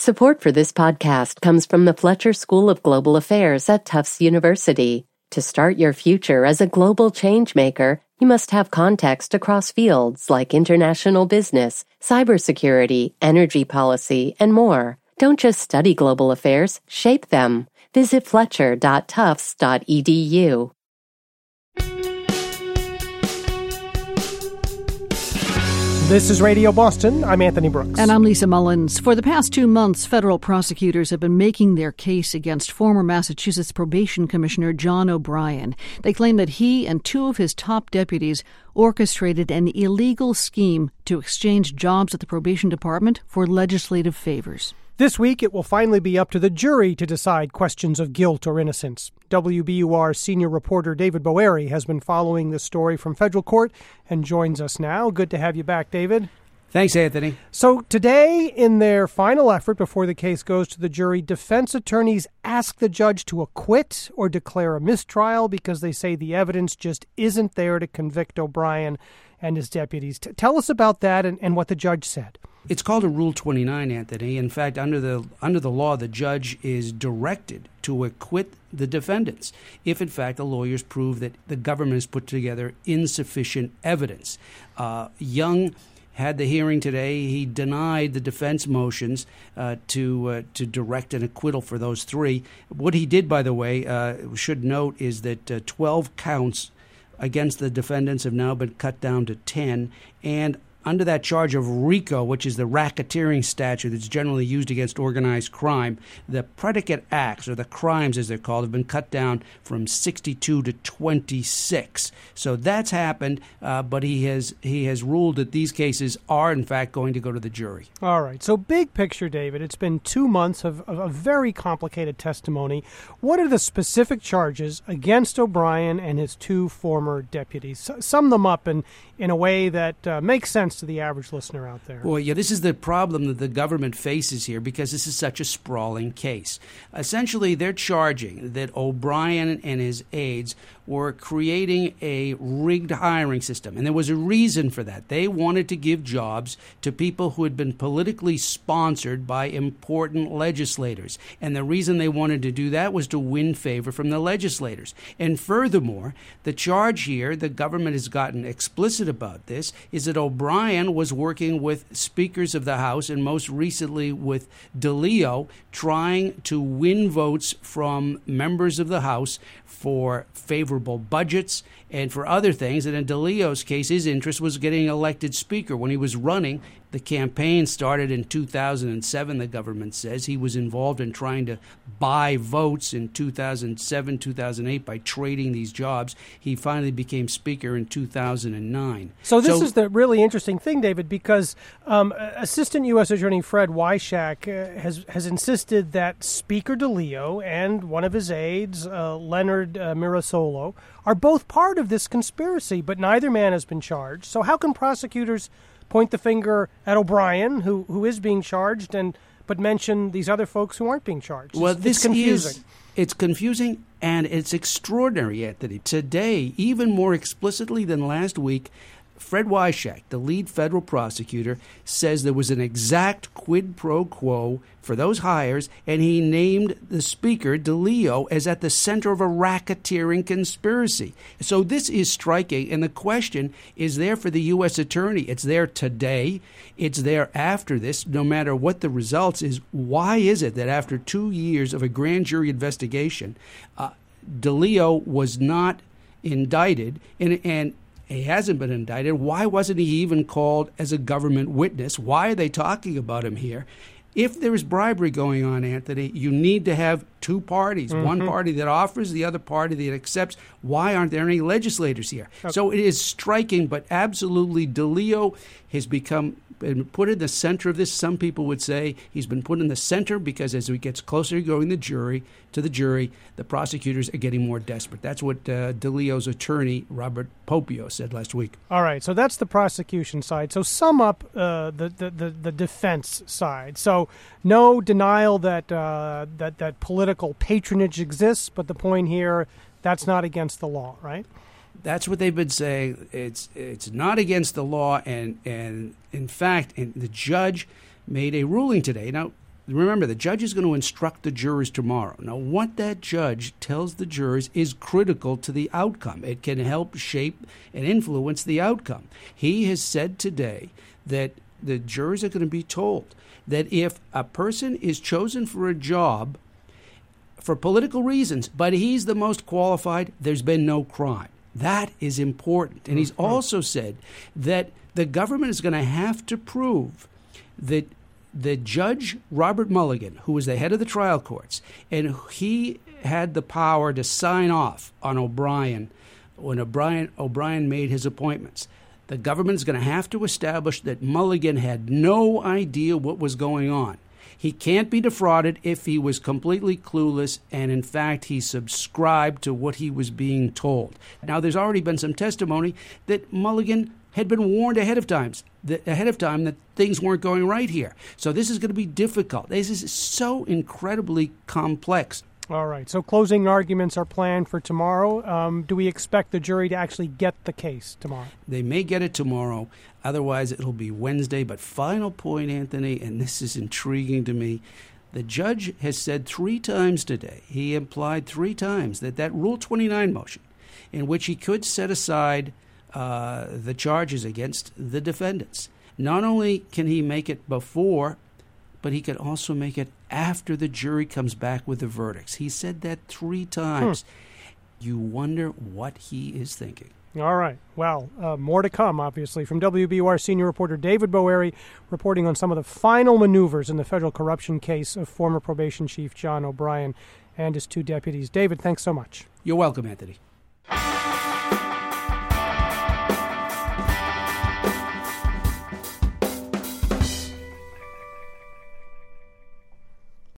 Support for this podcast comes from the Fletcher School of Global Affairs at Tufts University. To start your future as a global changemaker, you must have context across fields like international business, cybersecurity, energy policy, and more. Don't just study global affairs, shape them. Visit fletcher.tufts.edu. This is Radio Boston. I'm Anthony Brooks. And I'm Lisa Mullins. For the past 2 months, federal prosecutors have been making their case against former Massachusetts Probation Commissioner John O'Brien. They claim that he and 2 of his top deputies orchestrated an illegal scheme to exchange jobs at the probation department for legislative favors. This week, it will finally be up to the jury to decide questions of guilt or innocence. WBUR senior reporter David Boeri has been following this story from federal court and joins us now. Good to have you back, David. Thanks, Anthony. So today, in their final effort before the case goes to the jury, defense attorneys ask the judge to acquit or declare a mistrial because they say the evidence just isn't there to convict O'Brien and his deputies. Tell us about that and what the judge said. It's called a Rule 29, Anthony. In fact, under the law, the judge is directed to acquit the defendants if, in fact, the lawyers prove that the government has put together insufficient evidence. Young had the hearing today. He denied the defense motions to direct an acquittal for those 3. What he did, by the way, should note, is that 12 counts against the defendants have now been cut down to 10, and under that charge of RICO, which is the racketeering statute that's generally used against organized crime, the predicate acts, or the crimes as they're called, have been cut down from 62 to 26. So that's happened, but he has ruled that these cases are, in fact, going to go to the jury. All right. So big picture, David, it's been 2 months of a very complicated testimony. What are the specific charges against O'Brien and his 2 former deputies? Sum them up in a way that makes sense to the average listener out there. Well, yeah, this is the problem that the government faces here because this is such a sprawling case. Essentially, they're charging that O'Brien and his aides were creating a rigged hiring system, and there was a reason for that. They wanted to give jobs to people who had been politically sponsored by important legislators, and the reason they wanted to do that was to win favor from the legislators. And furthermore, the charge here, the government has gotten explicit about this, is that O'Brien was working with speakers of the House and most recently with DeLeo, trying to win votes from members of the House for favorable budgets and for other things. And in DeLeo's case, his interest was getting elected speaker. When he was running, the campaign started in 2007, the government says. He was involved in trying to buy votes in 2007, 2008 by trading these jobs. He finally became speaker in 2009. So this is the really interesting thing, David, because Assistant U.S. Attorney Fred Wyshak has insisted that Speaker DeLeo and one of his aides, Leonard Mirasolo, are both part of this conspiracy, but neither man has been charged. So how can prosecutors point the finger at O'Brien, who is being charged, but mention these other folks who aren't being charged? Well, it's confusing. It's confusing, and it's extraordinary, Anthony. Today, even more explicitly than last week, Fred Wyshak, the lead federal prosecutor, says there was an exact quid pro quo for those hires, and he named the speaker, DeLeo, as at the center of a racketeering conspiracy. So this is striking, and the question is there for the U.S. attorney. It's there today. It's there after this. No matter what the results is, why is it that after 2 years of a grand jury investigation, DeLeo was not indicted, and he hasn't been indicted. Why wasn't he even called as a government witness? Why are they talking about him here? If there is bribery going on, Anthony, you need to have 2 parties, one party that offers, the other party that accepts. Why aren't there any legislators here? Okay. So it is striking, but absolutely DeLeo has been put in the center of this. Some people would say he's been put in the center because as he gets closer to going to the jury, the prosecutors are getting more desperate. That's what DeLeo's attorney, Robert Popio, said last week. All right, so that's the prosecution side. So sum up the defense side. So no denial that that political patronage exists, but the point here, that's not against the law, right? That's what they've been saying. It's not against the law, and in fact, the judge made a ruling today. Now, remember, the judge is going to instruct the jurors tomorrow. Now, what that judge tells the jurors is critical to the outcome. It can help shape and influence the outcome. He has said today that the jurors are going to be told that if a person is chosen for a job for political reasons, but he's the most qualified, there's been no crime. That is important. And he's also said that the government is going to have to prove that the Judge Robert Mulligan, who was the head of the trial courts, and he had the power to sign off on O'Brien when O'Brien made his appointments. The government is going to have to establish that Mulligan had no idea what was going on. He can't be defrauded if he was completely clueless and, in fact, he subscribed to what he was being told. Now, there's already been some testimony that Mulligan had been warned ahead of time that things weren't going right here. So this is going to be difficult. This is so incredibly complex. All right. So closing arguments are planned for tomorrow. Do we expect the jury to actually get the case tomorrow? They may get it tomorrow. Otherwise, it'll be Wednesday. But final point, Anthony, and this is intriguing to me, the judge has said 3 times today, he implied 3 times that Rule 29 motion, in which he could set aside the charges against the defendants. Not only can he make it before, but he can also make it after the jury comes back with the verdicts. He said that 3 times. You wonder what he is thinking. All right. Well, more to come, obviously. From WBUR senior reporter David Boeri, reporting on some of the final maneuvers in the federal corruption case of former probation chief John O'Brien and his 2 deputies. David, thanks so much. You're welcome, Anthony.